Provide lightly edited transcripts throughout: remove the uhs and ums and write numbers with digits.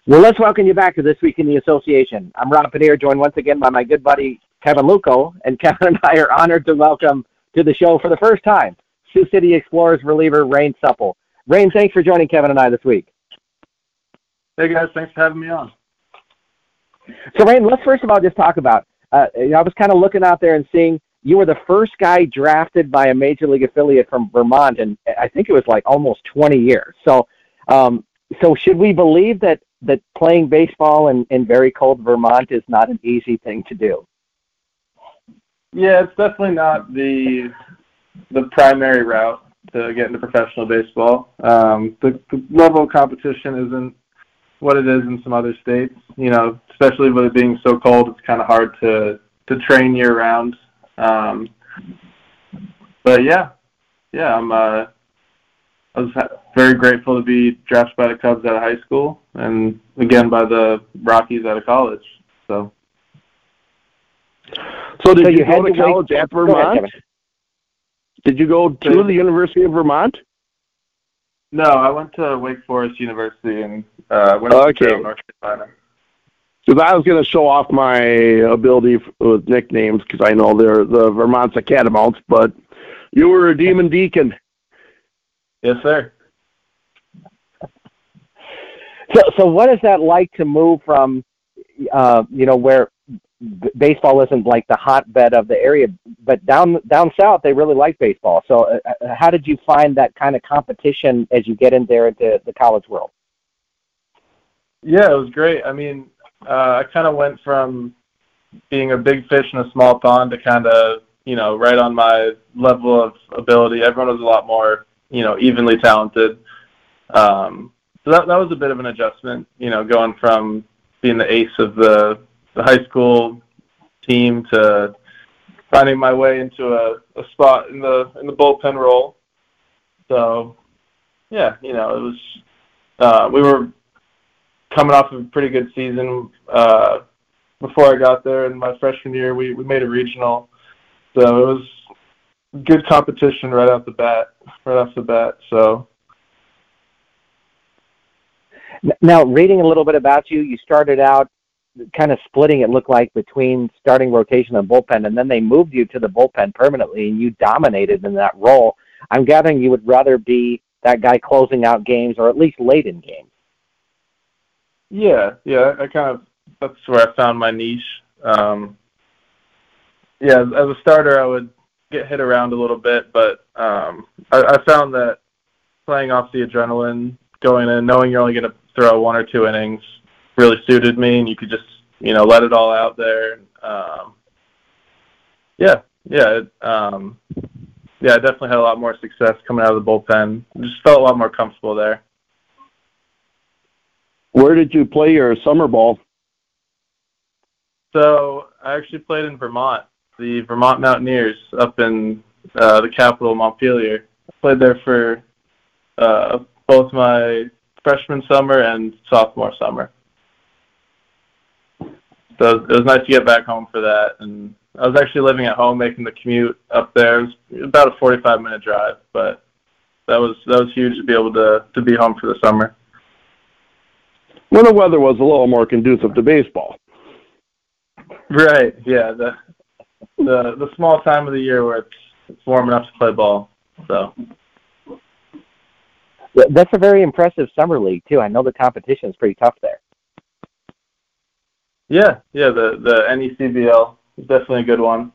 Well, let's welcome you back to This Week in the Association. I'm Rob Pannier, joined once again by my good buddy Kevin Luco, and Kevin and I are honored to welcome to the show for the first time Sioux City Explorers reliever Rain Supple. Rain, thanks for joining Kevin and I this week. Hey guys, thanks for having me on. So Rain, let's first of all just talk about, I was kind of looking out there and seeing you were the first guy drafted by a major league affiliate from Vermont, and I think it was like almost 20 years. So should we believe that playing baseball in very cold Vermont is not an easy thing to do? Yeah, it's definitely not the primary route to get into professional baseball. The level of competition isn't what it is in some other states. You know, especially with it being so cold, it's kind of hard to train year round. But yeah, I was very grateful to be drafted by the Cubs out of high school and again by the Rockies out of college. So did you go to college at Vermont? Did you go to the University of Vermont? No, I went to Wake Forest University and went to North Carolina. Because I was going to show off my ability with nicknames because I know they're the Vermont's a Catamounts, but you were a Demon Deacon. Yes, sir. So what is that like to move from, where baseball isn't like the hotbed of the area, but down south they really like baseball. So how did you find that kind of competition as you get in there into the college world? Yeah, it was great. I mean, I kind of went from being a big fish in a small pond to kind of, right on my level of ability. Everyone was a lot more evenly talented. So that was a bit of an adjustment, going from being the ace of the high school team to finding my way into a spot in the bullpen role. So, yeah, it was, we were coming off of a pretty good season before I got there. In my freshman year, we made a regional. So it was good competition right off the bat. So now, reading a little bit about you, you started out kind of splitting, it looked like, between starting rotation and bullpen, and then they moved you to the bullpen permanently, and you dominated in that role. I'm gathering you would rather be that guy closing out games, or at least late in games. Yeah, that's where I found my niche. As a starter, I would get hit around a little bit, but I found that playing off the adrenaline, going in, knowing you're only going to throw 1 or 2 innings, really suited me, and you could just let it all out there. I definitely had a lot more success coming out of the bullpen. Just felt a lot more comfortable there. Where did you play your summer ball? So I actually played in Vermont, the Vermont Mountaineers up in the capital, Montpelier. I played there for both my freshman summer and sophomore summer. So it was nice to get back home for that. And I was actually living at home, making the commute up there. It was about a 45-minute drive, but that was huge to be able to be home for the summer. When the weather was a little more conducive to baseball. Right, yeah. The small time of the year where it's warm enough to play ball. So that's a very impressive summer league too. I know the competition is pretty tough there. Yeah, the NECBL is definitely a good one.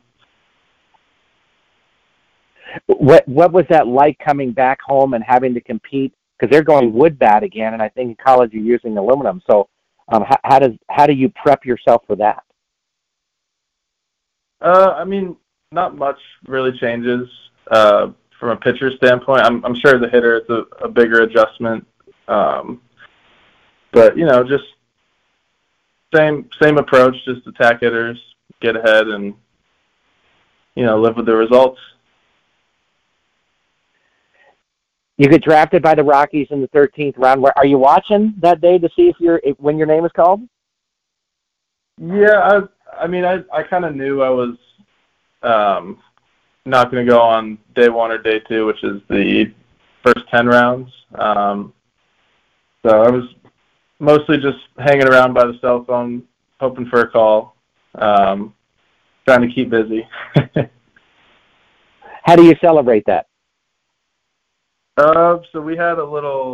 What was that like coming back home and having to compete? Because they're going wood bat again, and I think in college you're using aluminum. So how do you prep yourself for that? I mean, not much really changes from a pitcher standpoint. I'm sure the hitter it's a bigger adjustment, but just same approach. Just attack hitters, get ahead, and live with the results. You get drafted by the Rockies in the 13th round. Are you watching that day to see when your name is called? Yeah, I kind of knew I was not going to go on day 1 or day 2, which is the first 10 rounds. So I was mostly just hanging around by the cell phone, hoping for a call, trying to keep busy. How do you celebrate that? So we had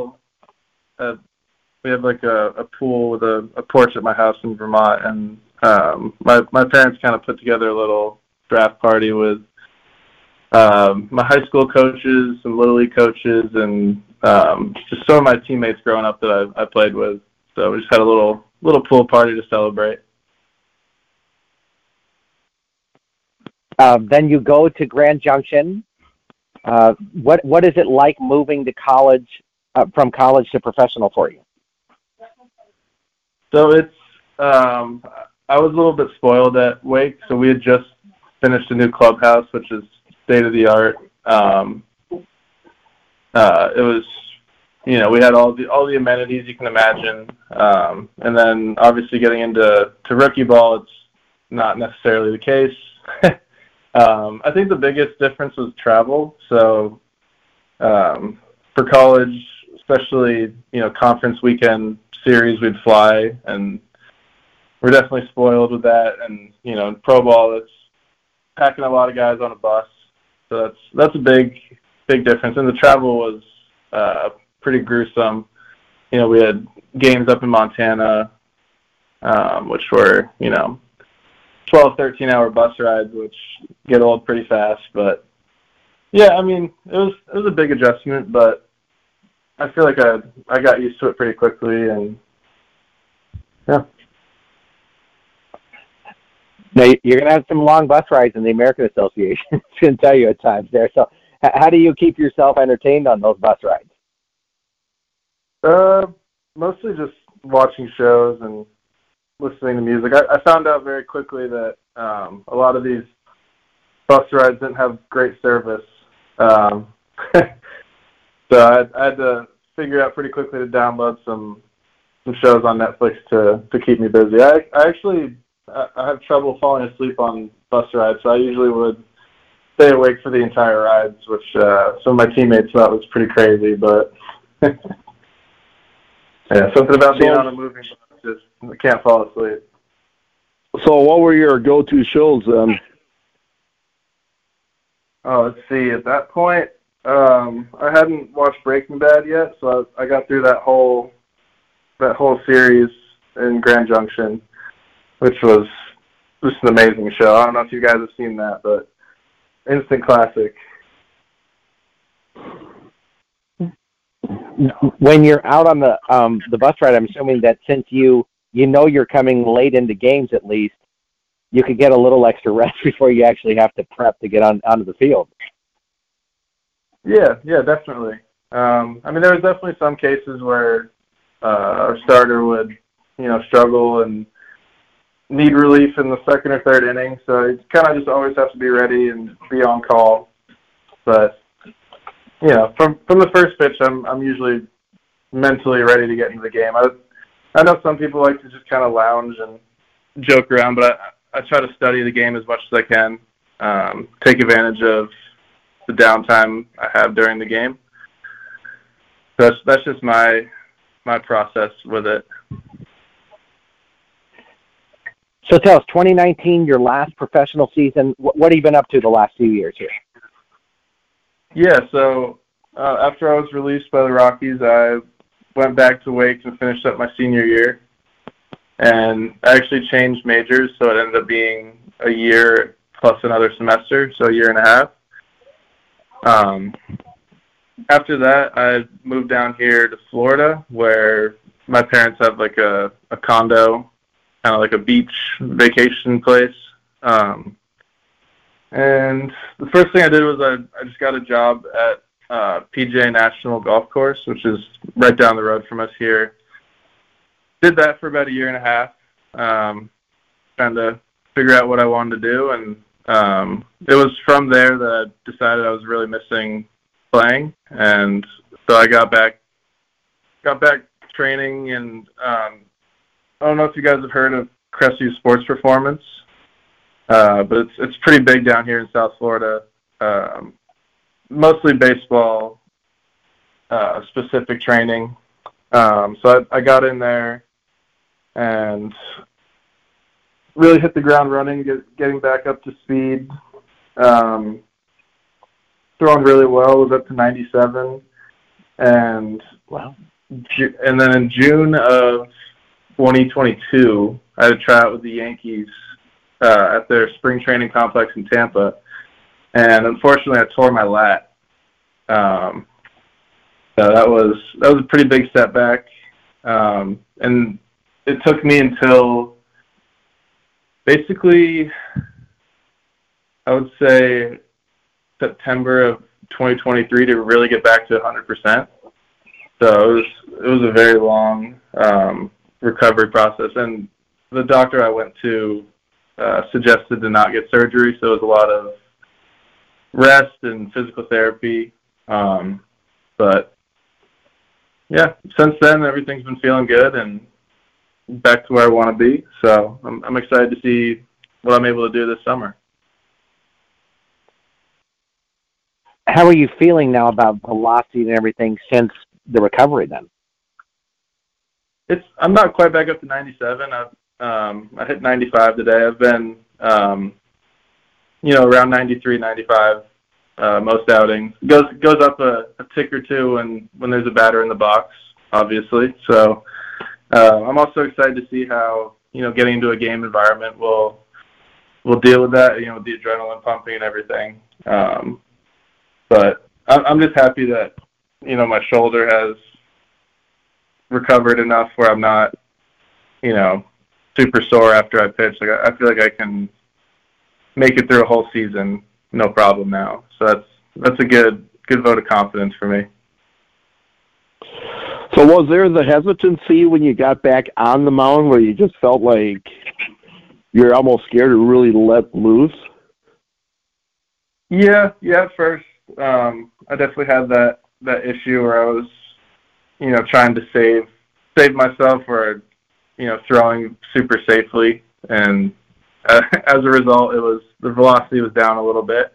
we have like a pool with a porch at my house in Vermont, and my parents kind of put together a little draft party with my high school coaches, some Little League coaches, and just some of my teammates growing up that I played with. So we just had a little pool party to celebrate. Then you go to Grand Junction. What is it like moving to college, from college to professional for you? So it's I was a little bit spoiled at Wake. So we had just finished a new clubhouse, which is state of the art. It was, we had all the amenities you can imagine, and then obviously getting into rookie ball, it's not necessarily the case. I think the biggest difference was travel. So for college, especially conference weekend series, we'd fly, and we're definitely spoiled with that. And in pro ball, it's packing a lot of guys on a bus, so that's a big difference. And the travel was pretty gruesome. We had games up in Montana, which were 12, 13-hour bus rides, which get old pretty fast. But yeah, I mean, it was a big adjustment, but I feel like I got used to it pretty quickly, and yeah. Now, you're going to have some long bus rides in the American Association. It's going to tell you at times there. So how do you keep yourself entertained on those bus rides? Mostly just watching shows and listening to music. I found out very quickly that a lot of these bus rides didn't have great service. So I had to figure out pretty quickly to download some shows on Netflix to keep me busy. I have trouble falling asleep on bus rides, so I usually would stay awake for the entire rides, which some of my teammates thought was pretty crazy, but yeah, something about being on a moving bus, just I can't fall asleep. So what were your go-to shows then? Oh, let's see. At that point, I hadn't watched Breaking Bad yet, so I got through that whole series in Grand Junction, which was just an amazing show. I don't know if you guys have seen that, but instant classic. When you're out on the bus ride, I'm assuming that since you're coming late into games, at least you could get a little extra rest before you actually have to prep to get onto the field. Yeah, definitely. I mean, there was definitely some cases where our starter would, struggle and need relief in the second or third inning. So you kind of just always have to be ready and be on call. But from the first pitch, I'm usually mentally ready to get into the game. I know some people like to just kind of lounge and joke around, but I try to study the game as much as I can, take advantage of the downtime I have during the game. That's just my process with it. So tell us, 2019, your last professional season. What have you been up to the last few years here? Yeah, so after I was released by the Rockies, I went back to Wake and finished up my senior year. And I actually changed majors, so it ended up being a year plus another semester, so a year and a half. After that, I moved down here to Florida, where my parents have like a condo, kind of like a beach vacation place. And the first thing I did was I just got a job at PGA National Golf Course, which is right down the road from us here. Did that for about a year and a half, trying to figure out what I wanted to do, and it was from there that I decided I was really missing playing, and so I got back training, and I don't know if you guys have heard of Crestview Sports Performance, but it's pretty big down here in South Florida, mostly baseball specific training. So I got in there, and really hit the ground running, getting back up to speed. Throwing really well, was up to 97, and Wow. And then in June of 2022, I had a tryout with the Yankees at their spring training complex in Tampa, and unfortunately, I tore my lat. So that was a pretty big setback, and it took me until basically, I would say, September of 2023 to really get back to 100%. So it was a very long recovery process, and the doctor I went to suggested to not get surgery, so it was a lot of rest and physical therapy. But yeah, since then everything's been feeling good and back to where I want to be. So I'm excited to see what I'm able to do this summer. How are you feeling now about velocity and everything since the recovery then? I'm not quite back up to 97. I hit 95 today. I've been, around 93, 95 most outings. Goes up a tick or two when there's a batter in the box, obviously. So I'm also excited to see how, getting into a game environment will deal with that, with the adrenaline pumping and everything. But I'm just happy that, my shoulder has recovered enough where I'm not, super sore after I pitch. Like I feel like I can make it through a whole season, no problem now. So that's a good vote of confidence for me. So was there the hesitancy when you got back on the mound where you just felt like you're almost scared to really let loose? Yeah, at first. I definitely had that issue where I was, trying to save myself or, throwing super safely. And as a result, the velocity was down a little bit.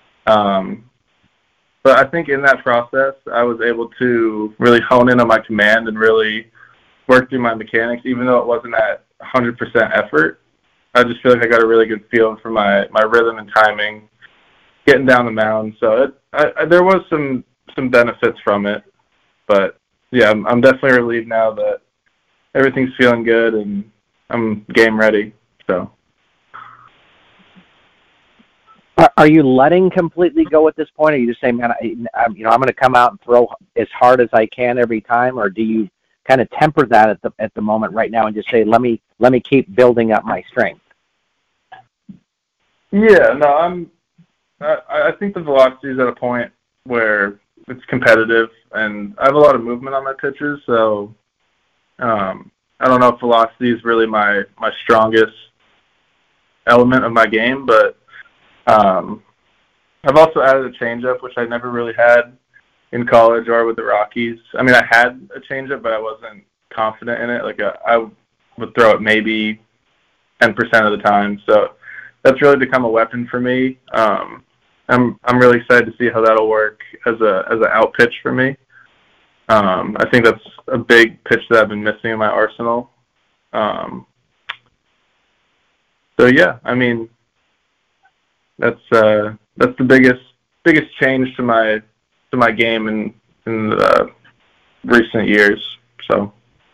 But I think in that process, I was able to really hone in on my command and really work through my mechanics, even though it wasn't at 100% effort. I just feel like I got a really good feel for my rhythm and timing, getting down the mound. So there was some benefits from it, but yeah, I'm definitely relieved now that everything's feeling good and I'm game ready. So. Are you letting completely go at this point? Or are you just saying, man, I'm going to come out and throw as hard as I can every time, or do you kind of temper that at the moment right now and just say, let me keep building up my strength? Yeah, no, I think the velocity is at a point where it's competitive, and I have a lot of movement on my pitches, so I don't know if velocity is really my strongest element of my game, but I've also added a changeup, which I never really had in college or with the Rockies. I mean, I had a changeup, but I wasn't confident in it. Like I would throw it maybe 10% of the time, so that's really become a weapon for me. I'm really excited to see how that'll work as an out pitch for me. I think that's a big pitch that I've been missing in my arsenal. So yeah, I mean, that's the biggest change to my game in recent years. So.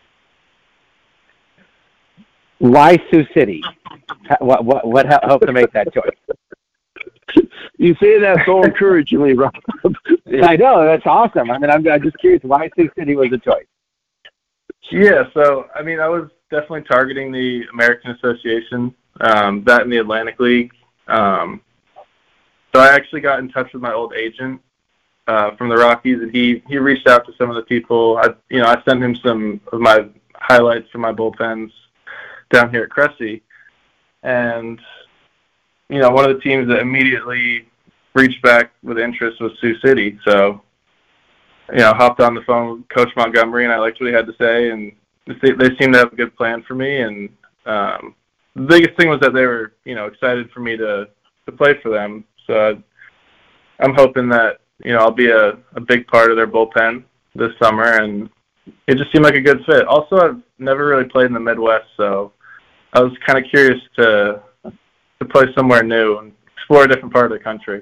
Why Sioux City? What helped to make that choice? You say that so encouragingly, Rob. I know, that's awesome. I mean, I'm just curious why Sioux City was a choice. Yeah, so I mean, I was definitely targeting the American Association, that in the Atlantic League. So I actually got in touch with my old agent from the Rockies, and he reached out to some of the people. I sent him some of my highlights from my bullpens down here at Cressy, and one of the teams that immediately reached back with interest was Sioux City. So, hopped on the phone with Coach Montgomery, and I liked what he had to say, and they seemed to have a good plan for me. And the biggest thing was that they were, excited for me to play for them. So I'm hoping that, I'll be a big part of their bullpen this summer, and it just seemed like a good fit. Also, I've never really played in the Midwest, so I was kind of curious to play somewhere new and explore a different part of the country.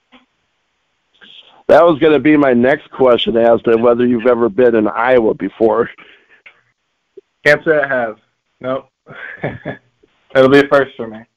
That was going to be my next question as to whether you've ever been in Iowa before. Can't say I have. Nope. It'll be a first for me.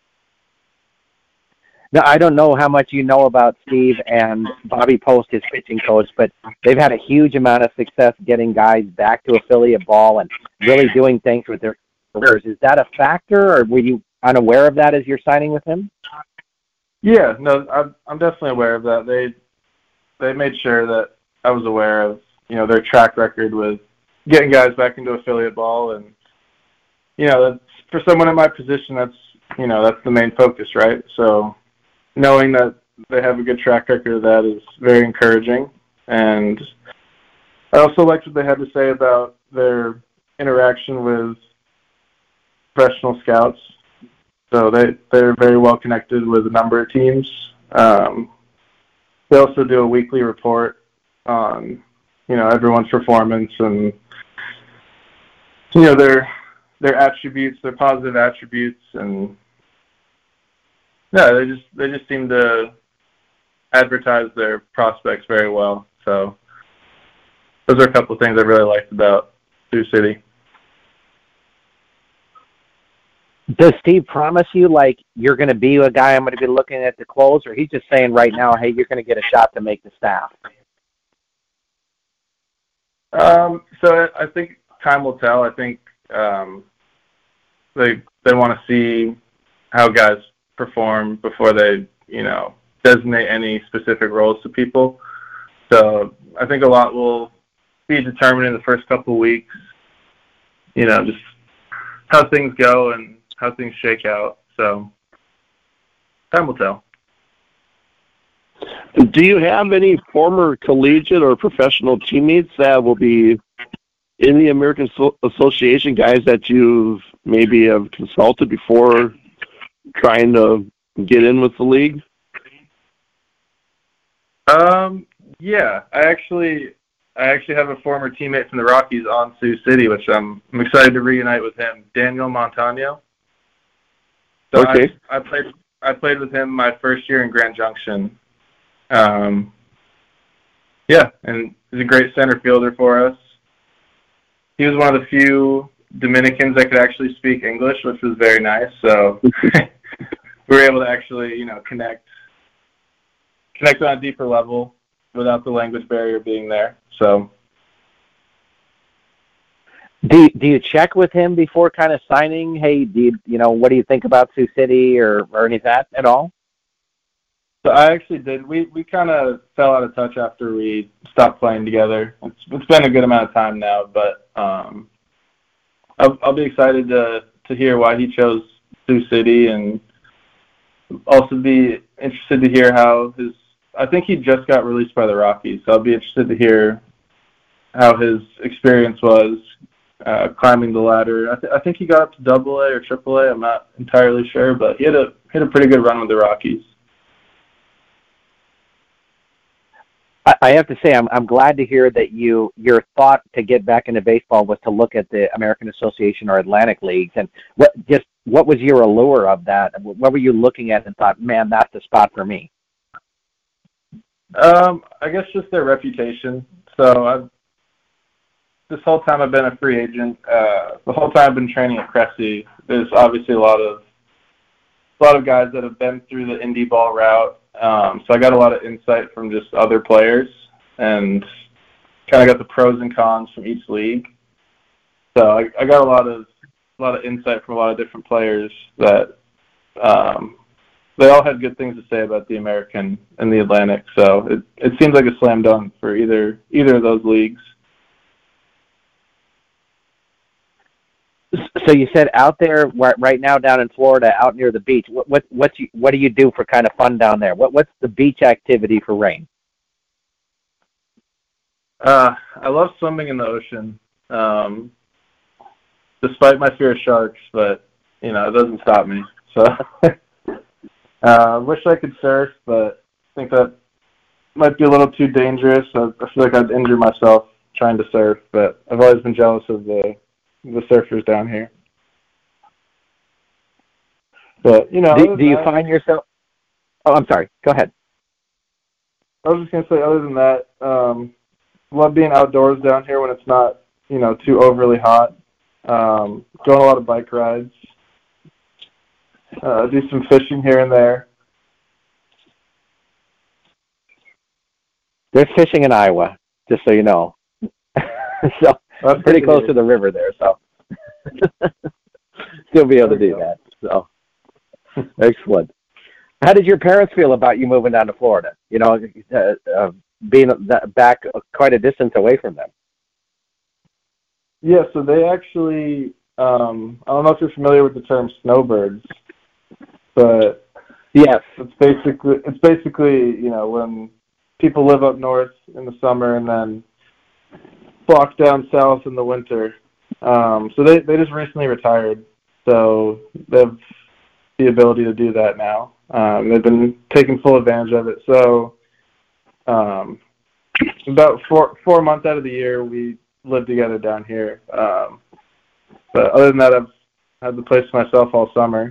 Now, I don't know how much you know about Steve and Bobby Post, his pitching coach, but they've had a huge amount of success getting guys back to affiliate ball and really doing things with their careers. Is that a factor, or were you unaware of that as you're signing with him? Yeah, no, I'm definitely aware of that. They made sure that I was aware of, their track record with getting guys back into affiliate ball, and that's, for someone in my position, that's the main focus, right? So knowing that they have a good track record of that is very encouraging. And I also liked what they had to say about their interaction with professional scouts. So they're very well connected with a number of teams. They also do a weekly report on, everyone's performance and, their attributes, their positive attributes, and yeah, they just seem to advertise their prospects very well. So those are a couple of things I really liked about Sioux City. Does Steve promise you, like, you're going to be a guy I'm going to be looking at to close, or he's just saying right now, hey, you're going to get a shot to make the staff? So I think time will tell. I think they want to see how guys perform before they, designate any specific roles to people. So I think a lot will be determined in the first couple of weeks, just how things go and how things shake out. So time will tell. Do you have any former collegiate or professional teammates that will be in the American Association, guys that you've maybe have consulted before trying to get in with the league? Yeah, I actually have a former teammate from the Rockies on Sioux City, which I'm excited to reunite with him, Daniel Montano. So okay. I played with him my first year in Grand Junction. Yeah, and he's a great center fielder for us. He was one of the few Dominicans that could actually speak English, which was very nice. So we were able to actually, connect on a deeper level without the language barrier being there. So, do you check with him before kind of signing? Hey, what do you think about Sioux City or any of that at all? So I actually did. We kind of fell out of touch after we stopped playing together. It's been a good amount of time now, but I'll be excited to hear why he chose Sioux City, and also be interested to hear how I think he just got released by the Rockies, so I'll be interested to hear how his experience was climbing the ladder. I think he got up to AA or AAA. I'm not entirely sure, but he had a pretty good run with the Rockies. I have to say, I'm glad to hear that your thought to get back into baseball was to look at the American Association or Atlantic leagues, and what was your allure of that? What were you looking at and thought, man, that's the spot for me? I guess just their reputation. So this whole time I've been a free agent. The whole time I've been training at Cressy, there's obviously a lot of guys that have been through the indie ball route. So I got a lot of insight from just other players, and kind of got the pros and cons from each league. So I got a lot of insight from a lot of different players that they all had good things to say about the American and the Atlantic. So it seems like a slam dunk for either of those leagues. So you said out there right now down in Florida, out near the beach. What do you do for kind of fun down there? What's the beach activity for Rain? I love swimming in the ocean, despite my fear of sharks. But it doesn't stop me. So wish I could surf, but I think that might be a little too dangerous. I feel like I'd injure myself trying to surf, but I've always been jealous of the surfers down here. But, you know, do you find yourself? Oh, I'm sorry. Go ahead. I was just going to say, other than that, love being outdoors down here when it's not, you know, too overly hot. Going a lot of bike rides. Do some fishing here and there. There's fishing in Iowa, just so you know. So That's pretty close to the river there, so still be able to do that. So excellent. How did your parents feel about you moving down to Florida? You know, being back quite a distance away from them. Yeah, so they actually, I don't know if you're familiar with the term snowbirds, but yes, it's basically, you know, when people live up north in the summer and then flock down south in the winter. So they just recently retired, so they have the ability to do that now. They've been taking full advantage of it. So about 4 months out of the year, we live together down here. But other than that, I've had the place to myself all summer.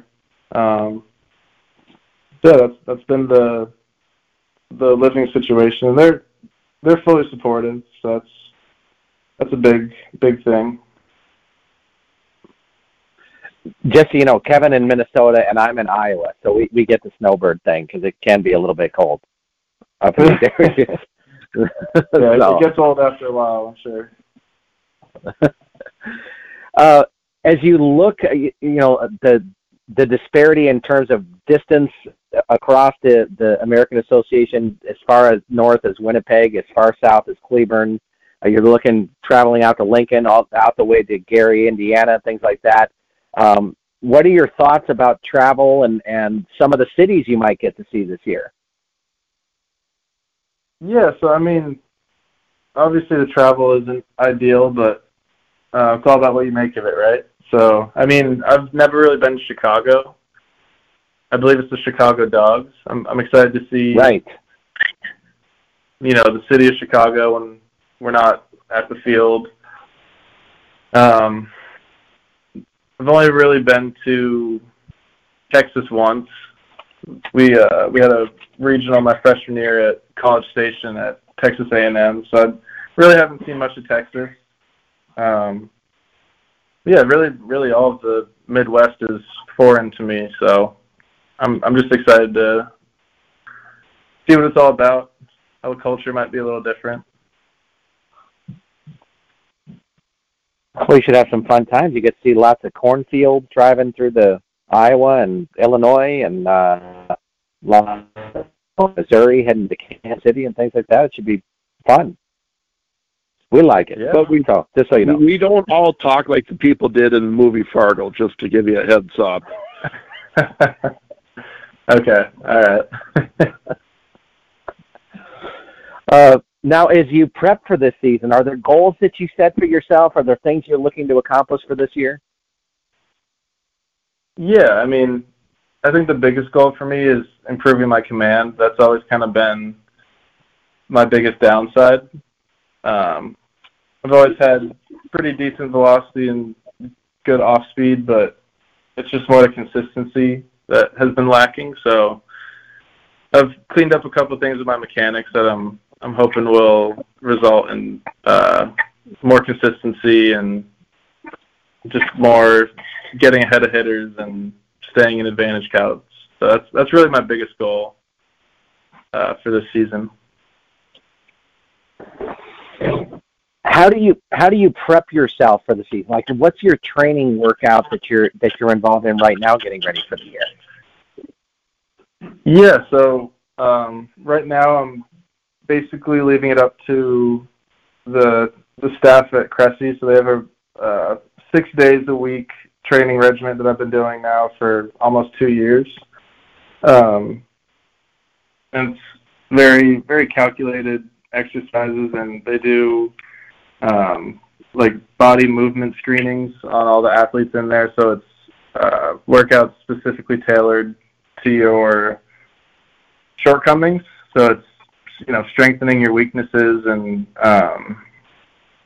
Yeah, that's been the living situation. They're fully supportive, so that's a big thing. Just so you know, Kevin in Minnesota and I'm in Iowa, so we get the snowbird thing because it can be a little bit cold up in these areas. Yeah, so. It gets old after a while, I'm sure. As you look, you know, the disparity in terms of distance across the American Association, as far as north as Winnipeg, as far south as Cleburne, you're looking traveling out to Lincoln, out the way to Gary, Indiana, things like that. What are your thoughts about travel and some of the cities you might get to see this year? Yeah, so I mean, obviously the travel isn't ideal, but it's all about what you make of it, right? So, I mean, I've never really been to Chicago. I believe it's the Chicago Dogs. I'm excited to see, right, you know, the city of Chicago when we're not at the field. I've only really been to Texas once. We had a regional my freshman year at College Station at Texas A&M, so I really haven't seen much of Texas. Yeah, really all of the Midwest is foreign to me, so I'm just excited to see what it's all about, how the culture might be a little different. Well, you should have some fun times. You get to see lots of cornfields driving through the Iowa and Illinois and Missouri, heading to Kansas City and things like that. It should be fun. We like it. Yeah. But just so you know. We don't all talk like the people did in the movie Fargo, just to give you a heads up. Okay, all right. Now, as you prep for this season, are there goals that you set for yourself? Are there things you're looking to accomplish for this year? Yeah, I mean, I think the biggest goal for me is improving my command. That's always kind of been my biggest downside. I've always had pretty decent velocity and good off speed, but it's just more the consistency that has been lacking. So I've cleaned up a couple of things with my mechanics that I'm hoping will result in more consistency and just more getting ahead of hitters and staying in advantage counts. So that's really my biggest goal for this season. How do you prep yourself for the season? Like, what's your training workout that you're involved in right now, getting ready for the year? Yeah, so right now I'm basically leaving it up to the staff at Cressy. So they have a 6 days a week training regimen that I've been doing now for almost 2 years. And it's very, very calculated exercises, and they do like body movement screenings on all the athletes in there. So it's workouts specifically tailored to your shortcomings. So it's, you know, strengthening your weaknesses and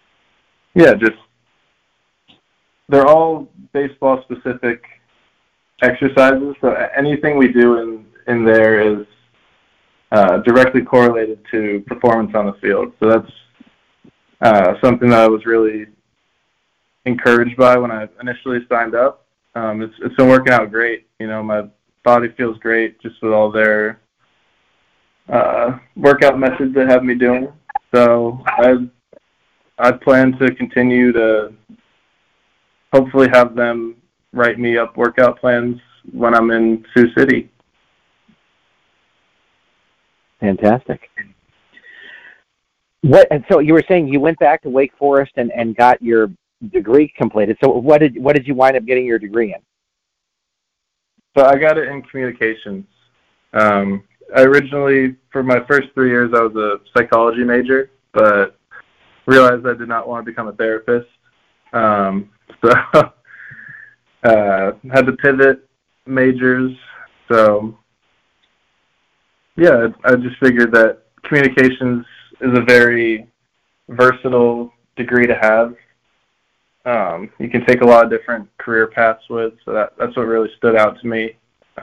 Yeah, just they're all baseball specific exercises. So anything we do in there is directly correlated to performance on the field. So that's something that I was really encouraged by when I initially signed up. It's been working out great. You know, my body feels great just with all their workout methods they have me doing. So I plan to continue to hopefully have them write me up workout plans when I'm in Sioux City. Fantastic. And so you were saying you went back to Wake Forest and got your degree completed. So what did you wind up getting your degree in? So I got it in communications. I originally, for my first 3 years, I was a psychology major, but realized I did not want to become a therapist. So had to pivot majors. So yeah, I just figured that communications is a very versatile degree to have. You can take a lot of different career paths with, so that's what really stood out to me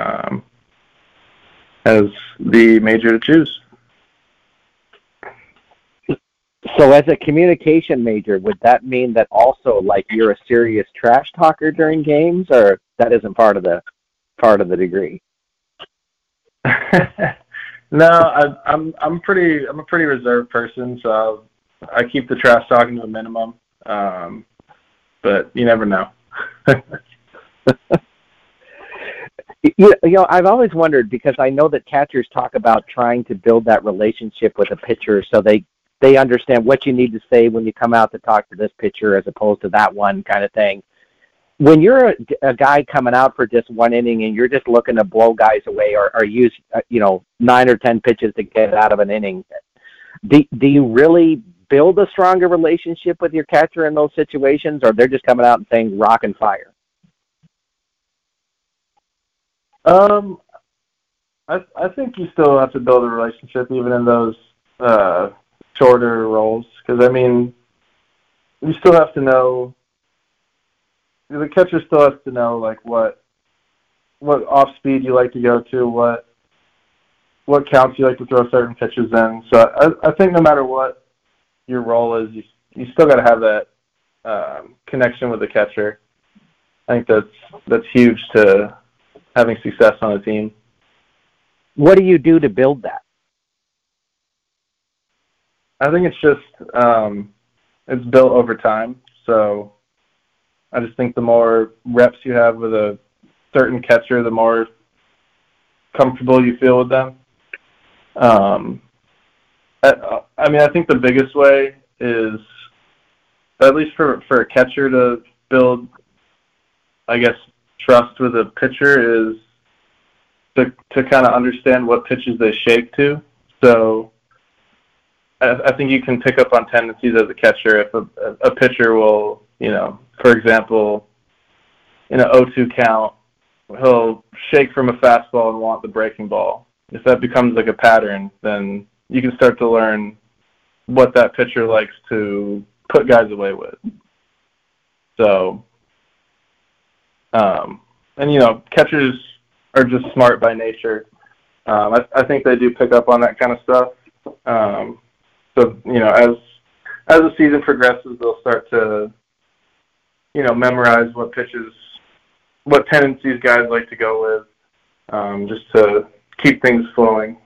as the major to choose. So as a communication major, would that mean that also like you're a serious trash talker during games, or that isn't part of the degree? No, I'm a pretty reserved person, so I keep the trash talking to a minimum. But you never know. You know, I've always wondered, because I know that catchers talk about trying to build that relationship with a pitcher so they understand what you need to say when you come out to talk to this pitcher as opposed to that one kind of thing. When you're a guy coming out for just one inning and you're just looking to blow guys away or use 9 or 10 pitches to get out of an inning, do you really build a stronger relationship with your catcher in those situations, or they're just coming out and saying rock and fire? I think you still have to build a relationship even in those shorter roles, because I mean, you still have to know. The catcher still has to know like what off speed you like to go to, what counts you like to throw certain pitches in. So I think no matter what your role is, you still got to have that connection with the catcher. I think that's huge to having success on a team. What do you do to build that? I think it's just it's built over time. So I just think the more reps you have with a certain catcher, the more comfortable you feel with them. I mean, I think the biggest way is, at least for a catcher to build, I guess, trust with a pitcher, is to kind of understand what pitches they shake to. So I think you can pick up on tendencies as a catcher. If a pitcher will, for example, in an 0-2 count, he'll shake from a fastball and want the breaking ball. If that becomes like a pattern, then you can start to learn what that pitcher likes to put guys away with. So, and catchers are just smart by nature. I think they do pick up on that kind of stuff. So, as the season progresses, they'll start to, memorize what pitches, what tendencies guys like to go with, just to keep things flowing.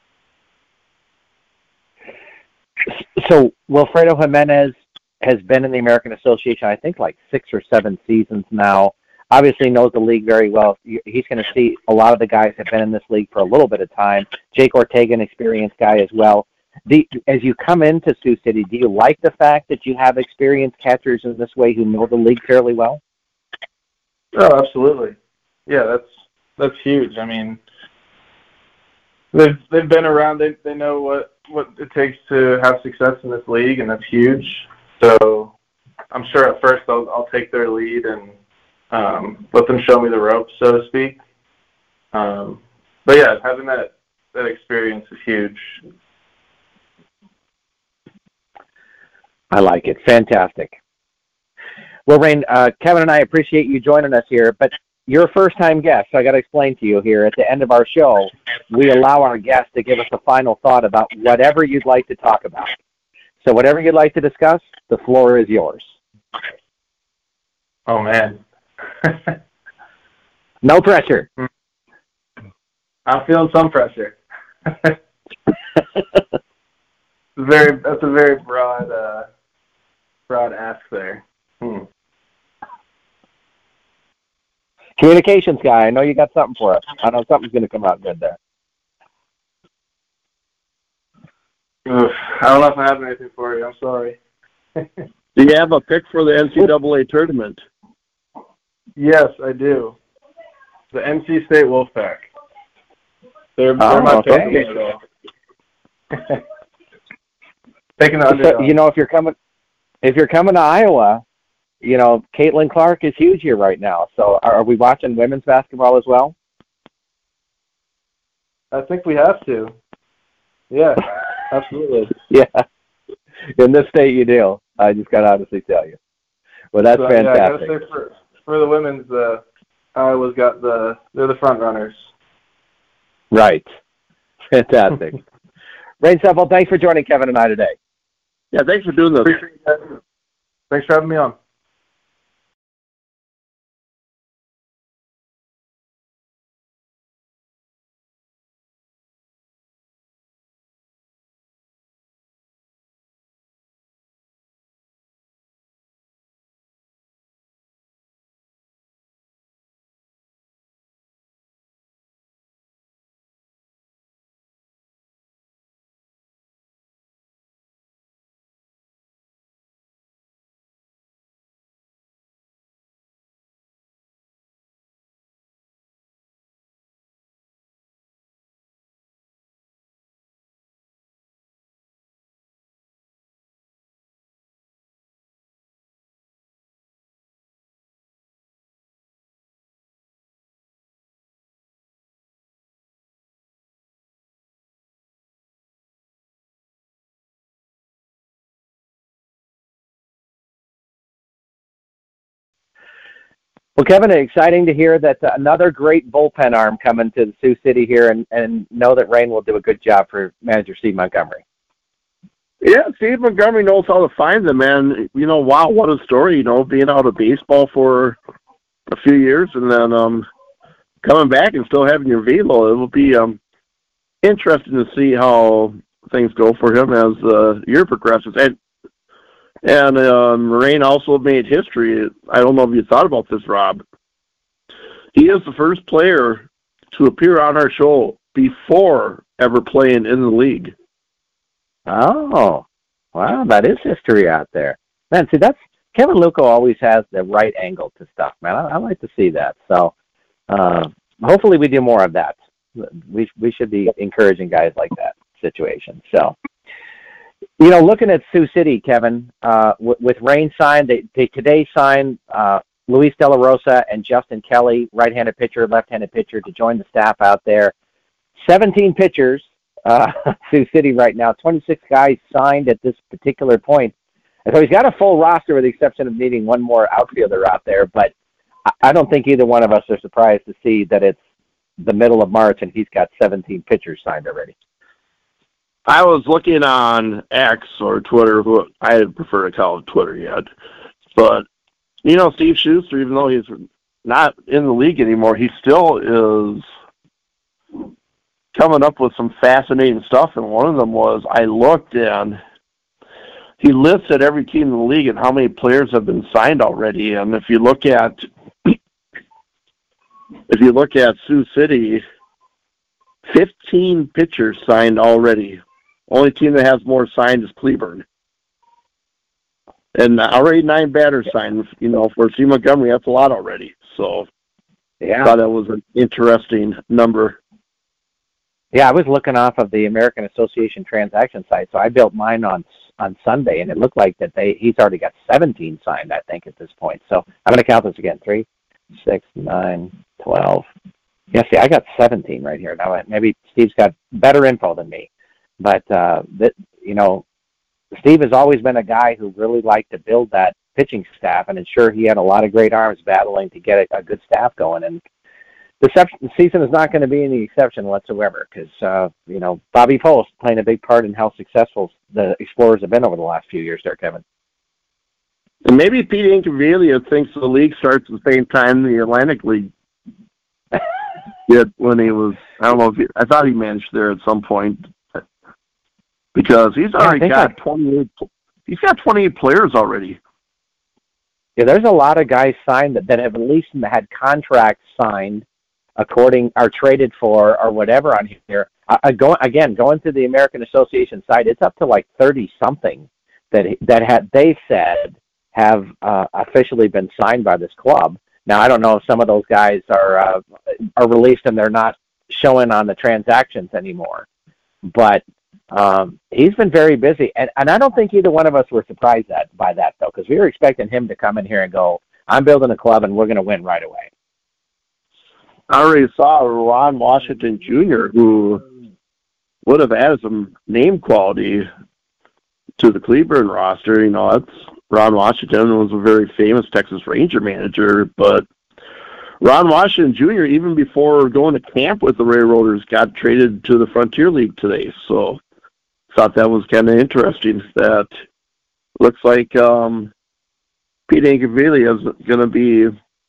So Wilfredo Jimenez has been in the American Association, I think, like 6 or 7 seasons now. Obviously knows the league very well. He's going to see a lot of the guys have been in this league for a little bit of time. Jake Ortega, an experienced guy as well. As you come into Sioux City, do you like the fact that you have experienced catchers in this way who know the league fairly well? Oh, absolutely. Yeah, that's huge. I mean, they've been around. They know what it takes to have success in this league, and that's huge. So I'm sure at first I'll take their lead and let them show me the ropes, so to speak. But yeah, having that experience is huge. I like it. Fantastic. Well, Rain, Kevin and I appreciate you joining us here, but you're a first-time guest, so I got to explain to you here. At the end of our show, we allow our guests to give us a final thought about whatever you'd like to talk about. So whatever you'd like to discuss, the floor is yours. Oh, man. No pressure. I'm feeling some pressure. That's a very broad ask there. Communications guy, I know you got something for us. I know something's going to come out good there. Oof, I don't know if I have anything for you. I'm sorry. Do you have a pick for the NCAA tournament? Yes, I do. The NC State Wolfpack. They're my pick. Taking the underdog. So, you know, if you're coming to Iowa, you know, Caitlin Clark is huge here right now. So are we watching women's basketball as well? I think we have to. Yeah, absolutely. Yeah. In this state you do. I just got to honestly tell you. Well, that's fantastic. Yeah, I got to say for the women's, Iowa's they're the front runners. Right. Fantastic. Rain Semple, thanks for joining Kevin and I today. Yeah, thanks for doing this. Thanks for having me on. Well, Kevin, exciting to hear that another great bullpen arm coming to the Sioux City here, and know that Rain will do a good job for manager Steve Montgomery. Yeah, Steve Montgomery knows how to find them, man. You know, wow, what a story, you know, being out of baseball for a few years and then coming back and still having your velo. It will be interesting to see how things go for him as the year progresses. And Rain also made history. I don't know if you thought about this, Rob. He is the first player to appear on our show before ever playing in the league. Oh, wow, that is history out there. Man, see, Kevin Lucco always has the right angle to stuff, man. I like to see that. So hopefully we do more of that. We should be encouraging guys like that situation. So, you know, looking at Sioux City, Kevin, with Rain signed, they today signed Luis De La Rosa and Justin Kelly, right-handed pitcher, left-handed pitcher, to join the staff out there. 17 pitchers, Sioux City right now, 26 guys signed at this particular point. And so he's got a full roster with the exception of needing one more outfielder out there, but I don't think either one of us are surprised to see that it's the middle of March and he's got 17 pitchers signed already. I was looking on X or Twitter, who I prefer to call it Twitter yet, but, you know, Steve Schuster, even though he's not in the league anymore, he still is coming up with some fascinating stuff, and one of them was, I looked and he listed every team in the league and how many players have been signed already, and if you look at Sioux City, 15 pitchers signed already. Only team that has more signed is Cleburne. And already 9 batters signed. You know, for Steve Montgomery, that's a lot already. So yeah, I thought that was an interesting number. Yeah, I was looking off of the American Association transaction site, so I built mine on Sunday, and it looked like that he's already got 17 signed, I think, at this point. So I'm going to count this again: 3, 6, 9, 12. Yeah, see, I got 17 right here. Now, maybe Steve's got better info than me. But, you know, Steve has always been a guy who really liked to build that pitching staff and ensure he had a lot of great arms battling to get a good staff going. And the season is not going to be any exception whatsoever because, Bobby Post playing a big part in how successful the Explorers have been over the last few years there, Kevin. And maybe Pete Incaviglia thinks the league starts at the same time the Atlantic League did when he was, I don't know, I thought he managed there at some point because he's already got 28. He's got 28 players already. Yeah, there's a lot of guys signed that have at least had contracts signed or traded for or whatever on here. Going to the American Association site, it's up to like 30-something that they said have officially been signed by this club. Now, I don't know if some of those guys are released and they're not showing on the transactions anymore. But he's been very busy. And I don't think either one of us were surprised by that, though, because we were expecting him to come in here and go, I'm building a club and we're going to win right away. I already saw Ron Washington Jr., who would have added some name quality to the Cleburne roster. Ron Washington was a very famous Texas Ranger manager, but Ron Washington Jr., even before going to camp with the Railroaders, got traded to the Frontier League today. So thought that was kind of interesting. That looks like Pete Incaviglia is going to be.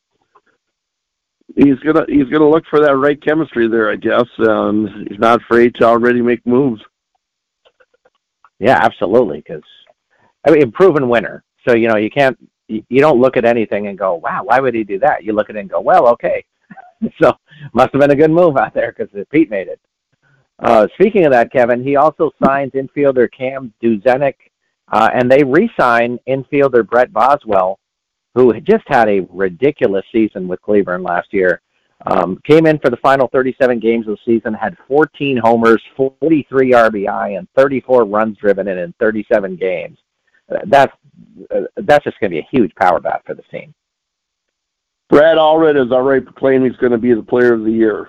He's gonna look for that right chemistry there, I guess, and he's not afraid to already make moves. Yeah, absolutely. Because proven winner. So you don't look at anything and go, wow, why would he do that? You look at it and go, well, okay. So must have been a good move out there because Pete made it. Speaking of that, Kevin, he also signs infielder Cam Duzenik, and they re-sign infielder Brett Boswell, who just had a ridiculous season with Cleburne last year. Came in for the final 37 games of the season, had 14 homers, 43 RBI, and 34 runs driven in 37 games. That's just going to be a huge power bat for the team. Brad Allred has already proclaimed he's going to be the player of the year.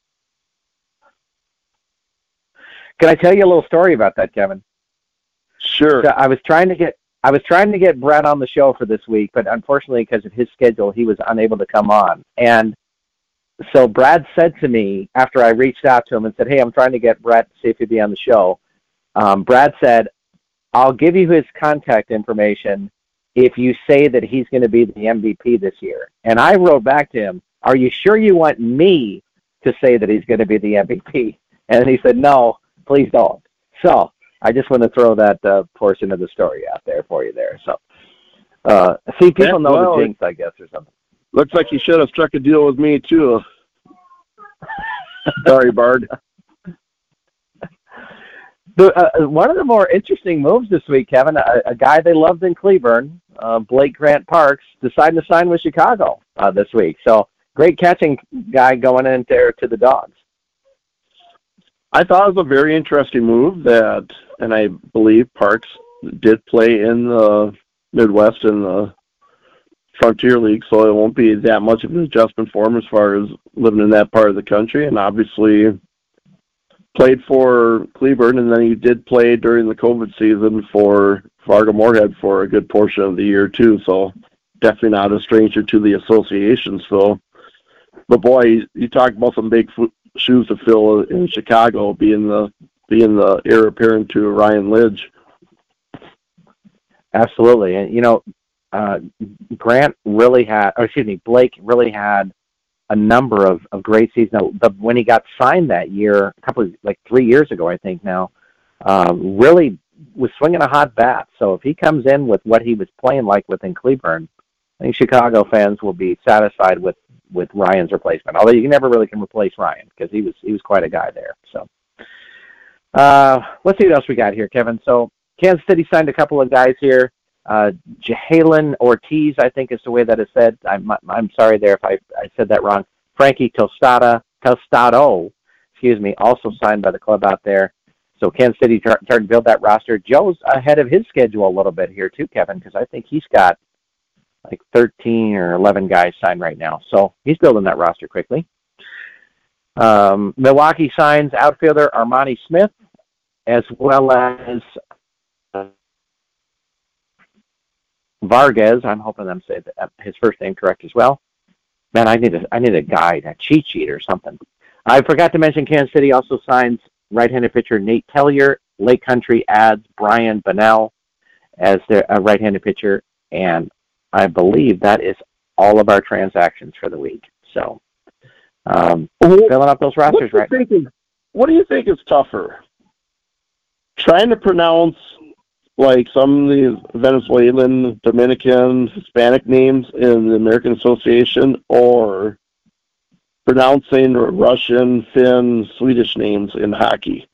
Can I tell you a little story about that, Kevin? Sure. So I was trying to get Brad on the show for this week, but unfortunately, because of his schedule, he was unable to come on. And so Brad said to me after I reached out to him and said, "Hey, I'm trying to get Brad to see if he'd be on the show." Brad said, "I'll give you his contact information if you say that he's going to be the MVP this year." And I wrote back to him, "Are you sure you want me to say that he's going to be the MVP?" And he said, "No, please don't." So I just want to throw that portion of the story out there for you there. So, see, people know the jinx, I guess, or something. Looks like you should have struck a deal with me, too. Sorry, Bard. One of the more interesting moves this week, Kevin, a guy they loved in Cleburne, Blake Grant Parks, decided to sign with Chicago this week. So, great catching guy going in there to the Dogs. I thought it was a very interesting move and I believe Parks did play in the Midwest in the Frontier League, so it won't be that much of an adjustment for him as far as living in that part of the country, and obviously played for Cleburne, and then he did play during the COVID season for Fargo-Moorhead for a good portion of the year too, so definitely not a stranger to the association. So, but boy, you talk about some big shoes to fill in Chicago, being the heir apparent to Ryan Lidge. Absolutely, and Blake really had a number of great seasons. When he got signed that year, 3 years ago, I think now, really was swinging a hot bat. So if he comes in with what he was playing like within Cleburne, I think Chicago fans will be satisfied with Ryan's replacement. Although you never really can replace Ryan because he was quite a guy there. So let's see what else we got here, Kevin. So Kansas City signed a couple of guys here. Jalen Ortiz, I think is the way that it's said. I'm sorry there if I said that wrong. Frankie Tostado, also signed by the club out there. So Kansas City starting to build that roster. Joe's ahead of his schedule a little bit here too, Kevin, because I think he's got like 13 or 11 guys signed right now. So he's building that roster quickly. Milwaukee signs outfielder Armani Smith, as well as Vargas. I'm hoping I'm saying his first name correct as well. Man, I need a guide, a cheat sheet or something. I forgot to mention Kansas City also signs right-handed pitcher Nate Tellier. Lake Country adds Brian Bonnell as their right-handed pitcher, and I believe that is all of our transactions for the week. So, filling up those rosters right now. What do you think is tougher? Trying to pronounce like some of these Venezuelan, Dominican, Hispanic names in the American Association, or pronouncing Russian, Finn, Swedish names in hockey?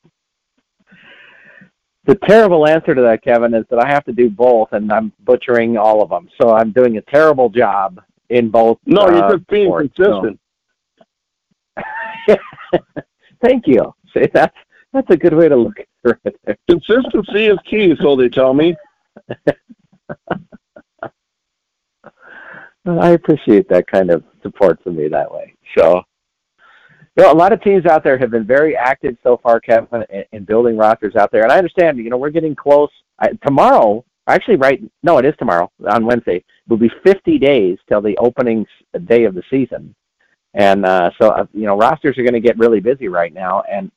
The terrible answer to that, Kevin, is that I have to do both, and I'm butchering all of them. So I'm doing a terrible job in both. No, you're just being consistent. So. Thank you. See, that's a good way to look at it. Consistency is key, so they tell me. I appreciate that kind of support from me that way. So, a lot of teams out there have been very active so far, Kevin, in building rosters out there. And I understand, we're getting close. Tomorrow, actually, it is tomorrow, on Wednesday. It will be 50 days till the opening day of the season. And so, rosters are going to get really busy right now. And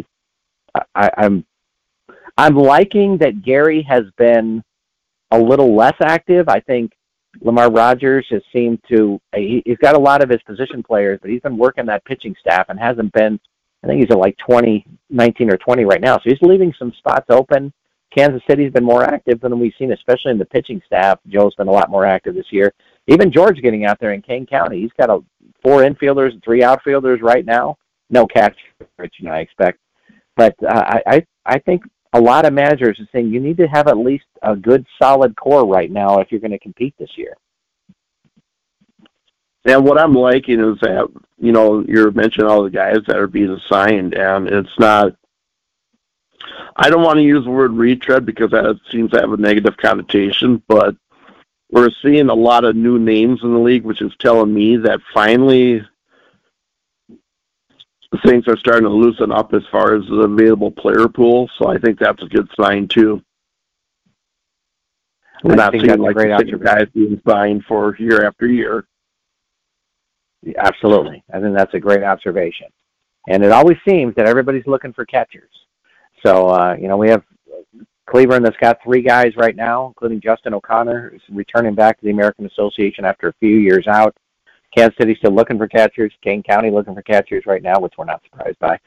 I'm liking that Gary has been a little less active. I think Lamar Rogers has seemed to, he's got a lot of his position players, but he's been working that pitching staff and hasn't been, I think he's at like 19 or 20 right now. So he's leaving some spots open. Kansas City's been more active than we've seen, especially in the pitching staff. Joe's been a lot more active this year. Even George getting out there in Kane County. He's got 4 infielders and 3 outfielders right now. No catch, I expect. But I think a lot of managers are saying you need to have at least a good, solid core right now if you're going to compete this year. And what I'm liking is that, you're mentioning all the guys that are being assigned, and it's not, I don't want to use the word retread because that seems to have a negative connotation, but we're seeing a lot of new names in the league, which is telling me that finally things are starting to loosen up as far as the available player pool. So I think that's a good sign too. We're not seeing like the same guys being signed for year after year. Absolutely. I think that's a great observation. And it always seems that everybody's looking for catchers. So, we have Cleveland that's got 3 guys right now, including Justin O'Connor, who's returning back to the American Association after a few years out. Kansas City still looking for catchers. Kane County looking for catchers right now, which we're not surprised by.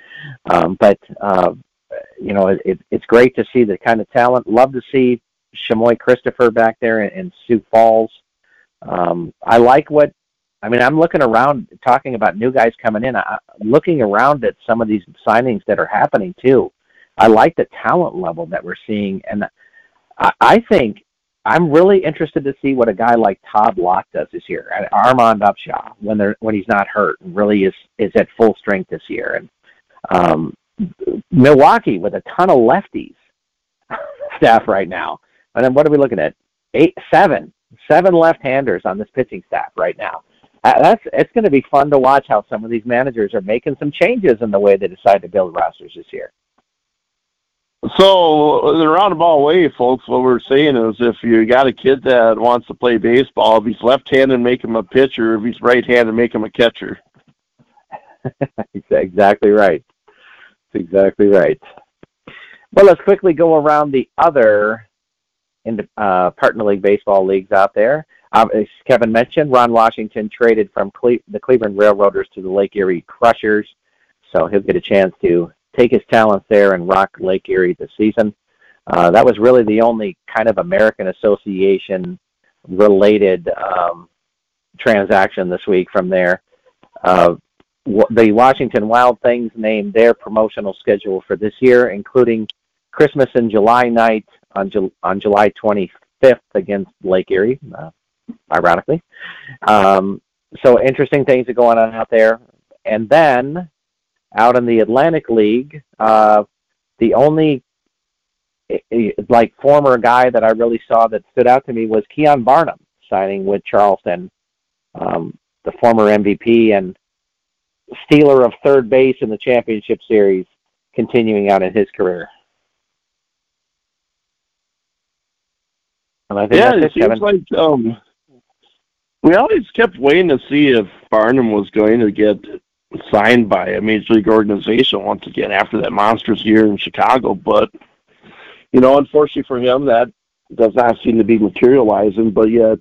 It's great to see the kind of talent. Love to see Shamoy Christopher back there in Sioux Falls. I like I'm looking around, talking about new guys coming in. I'm looking around at some of these signings that are happening too. I like the talent level that we're seeing, and I think I'm really interested to see what a guy like Todd Locke does this year, and Armand Upshaw when he's not hurt and really is at full strength this year, and Milwaukee with a ton of lefties staff right now. And then what are we looking at? 7 left-handers on this pitching staff right now. It's going to be fun to watch how some of these managers are making some changes in the way they decide to build rosters this year. So, in the roundabout way, folks, what we're saying is if you got a kid that wants to play baseball, if he's left-handed, make him a pitcher. If he's right-handed, make him a catcher. Exactly right. That's exactly right. Well, let's quickly go around the other partner league baseball leagues out there. As Kevin mentioned, Ron Washington traded from the Cleveland Railroaders to the Lake Erie Crushers, so he'll get a chance to take his talents there and rock Lake Erie this season. That was really the only kind of American Association-related transaction this week from there. The Washington Wild Things named their promotional schedule for this year, including Christmas and July night on July 25th against Lake Erie, ironically. So interesting things are going on out there. And then out in the Atlantic League, the only former guy that I really saw that stood out to me was Keon Barnum signing with Charleston, the former MVP and stealer of third base in the championship series, continuing out in his career. And I think Yeah, that's it seems Kevin. like we always kept waiting to see if Barnum was going to get signed by a major league organization once again after that monstrous year in Chicago. But, unfortunately for him, that does not seem to be materializing. But yet,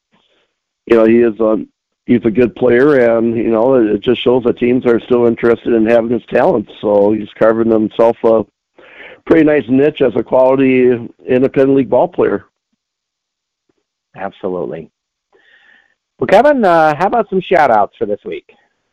he's a good player, and, it just shows that teams are still interested in having his talent. So he's carving himself a pretty nice niche as a quality independent league ball player. Absolutely. Well, Kevin, how about some shout-outs for this week?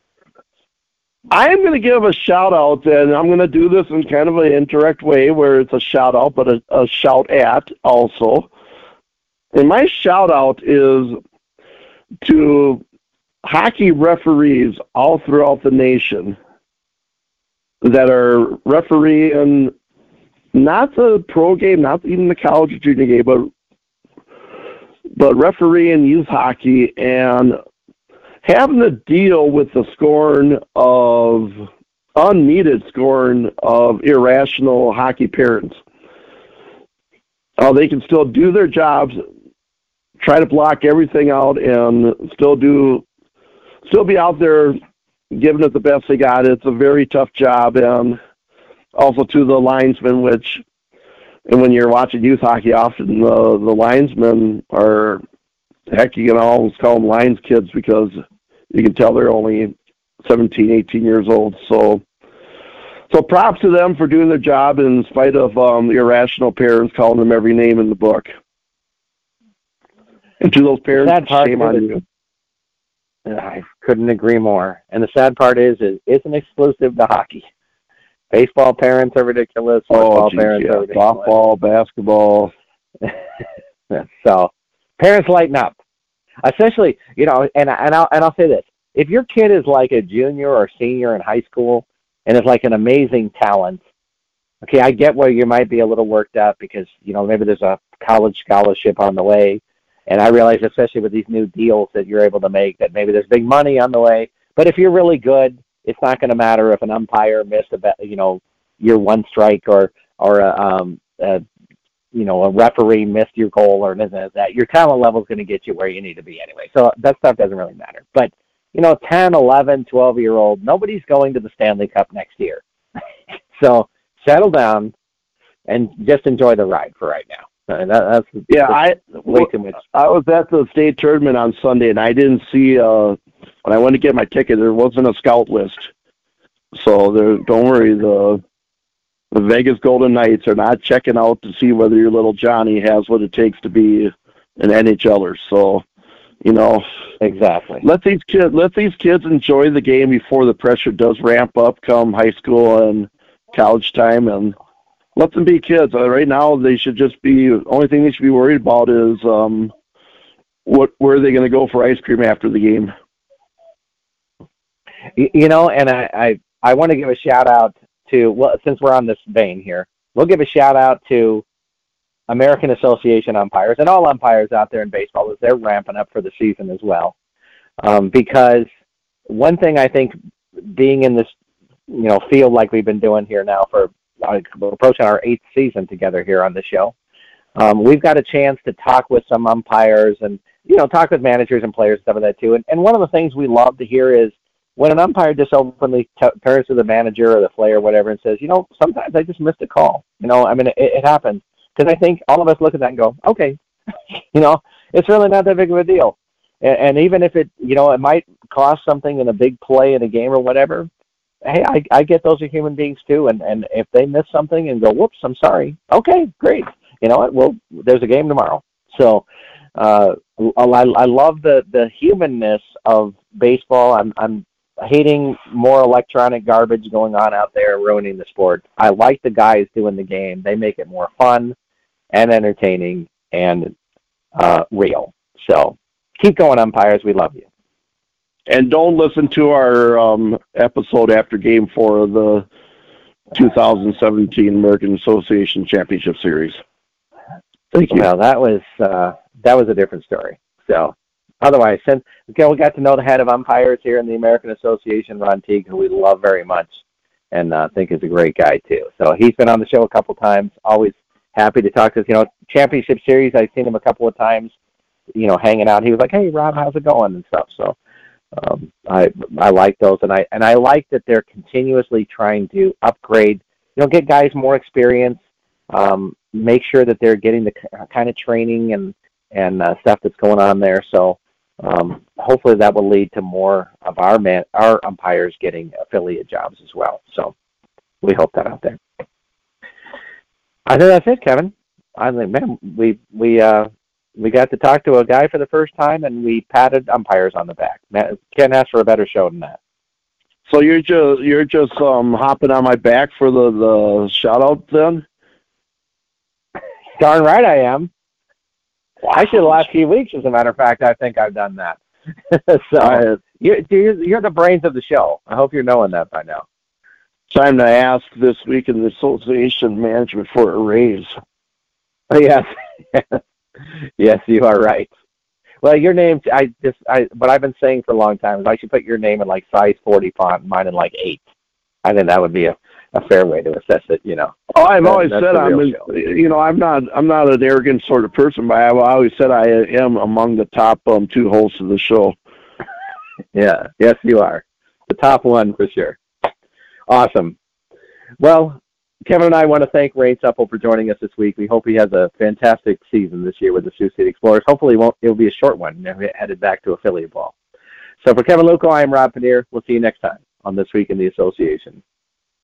I am going to give a shout-out, and I'm going to do this in kind of an indirect way where it's a shout-out, but a shout-at also. And my shout-out is to hockey referees all throughout the nation that are refereeing not the pro game, not even the college or junior game, but refereeing youth hockey and having to deal with the unneeded scorn of irrational hockey parents. They can still do their jobs, try to block everything out, and still be out there giving it the best they got. It's a very tough job, and also to the linesmen, and when you're watching youth hockey, often the linesmen are, heck, you can almost call them lines kids because you can tell they're only 17, 18 years old. So props to them for doing their job in spite of irrational parents calling them every name in the book. And to those parents, shame on you. I couldn't agree more. And the sad part is it isn't exclusive to hockey. Baseball parents are ridiculous. Football parents are ridiculous. Softball, basketball. So, parents lighten up. Essentially, and I'll say this: if your kid is like a junior or senior in high school and is like an amazing talent, okay, I get where you might be a little worked up because maybe there's a college scholarship on the way, and I realize, especially with these new deals that you're able to make, that maybe there's big money on the way. But if you're really good, it's not going to matter if an umpire missed your one strike or a referee missed your goal or anything like that. Your talent level is going to get you where you need to be anyway. So that stuff doesn't really matter. But 10, 11, 12-year-old, nobody's going to the Stanley Cup next year. So settle down and just enjoy the ride for right now. That's way too much. I was at the state tournament on Sunday, and I didn't see when I went to get my ticket, there wasn't a scout list. So don't worry, the Vegas Golden Knights are not checking out to see whether your little Johnny has what it takes to be an NHLer. So, exactly. Let these kids enjoy the game before the pressure does ramp up come high school and college time, and let them be kids. Right now, they should just be. The only thing they should be worried about is where are they going to go for ice cream after the game. And I want to give a shout out to, since we're on this vein here, we'll give a shout out to American Association umpires and all umpires out there in baseball as they're ramping up for the season as well. Because one thing I think, being in this field like we've been doing here now for approaching our 8th season together here on the show, we've got a chance to talk with some umpires and talk with managers and players and stuff like that too. And one of the things we love to hear is when an umpire just openly turns to the manager or the player or whatever and says, sometimes I just missed a call. It happens. Because I think all of us look at that and go, okay, it's really not that big of a deal. And even if it might cost something in a big play in a game or whatever, hey, I get those are human beings too. And if they miss something and go, whoops, I'm sorry. Okay, great. You know what? Well, there's a game tomorrow. So I love the humanness of baseball. I'm hating more electronic garbage going on out there ruining the sport. I like the guys doing the game. They make it more fun and entertaining and real. So keep going, umpires. We love you. And don't listen to our episode after Game 4 of the 2017 American Association Championship Series. Thank you. Well, that was a different story. So otherwise, since we got to know the head of umpires here in the American Association, Ron Teague, who we love very much and think is a great guy too. So he's been on the show a couple times, always happy to talk to us. Championship Series, I've seen him a couple of times, hanging out. He was like, "Hey, Rob, how's it going?" and stuff. So I like those, and I like that they're continuously trying to upgrade, get guys more experience, make sure that they're getting the kind of training and stuff that's going on there. So hopefully that will lead to more of our umpires getting affiliate jobs as well. So we hope that out there. I think that's it, Kevin. I think, man, we got to talk to a guy for the first time, and we patted umpires on the back. Man, can't ask for a better show than that. So you're just hopping on my back for the shout out then? Darn right I am. Wow. Actually, the last few weeks, as a matter of fact, I think I've done that. So you're the brains of the show. I hope you're knowing that by now. Time to ask this week in the association management for a raise. Oh, yes. Yes, you are right. Well, your name, what I've been saying for a long time is I should put your name in like size 40 font, mine in like 8. I think that would be a fair way to assess it, Oh, I've always said I'm not an arrogant sort of person, but I've always said I am among the top 2 hosts of the show. Yeah, yes, you are. The top one for sure. Awesome. Well, Kevin and I want to thank Ray Supple for joining us this week. We hope he has a fantastic season this year with the Sioux City Explorers. Hopefully it'll be a short one. We're headed back to affiliate ball. So for Kevin Luco, I am Rob Paneer. We'll see you next time on This Week in the Association.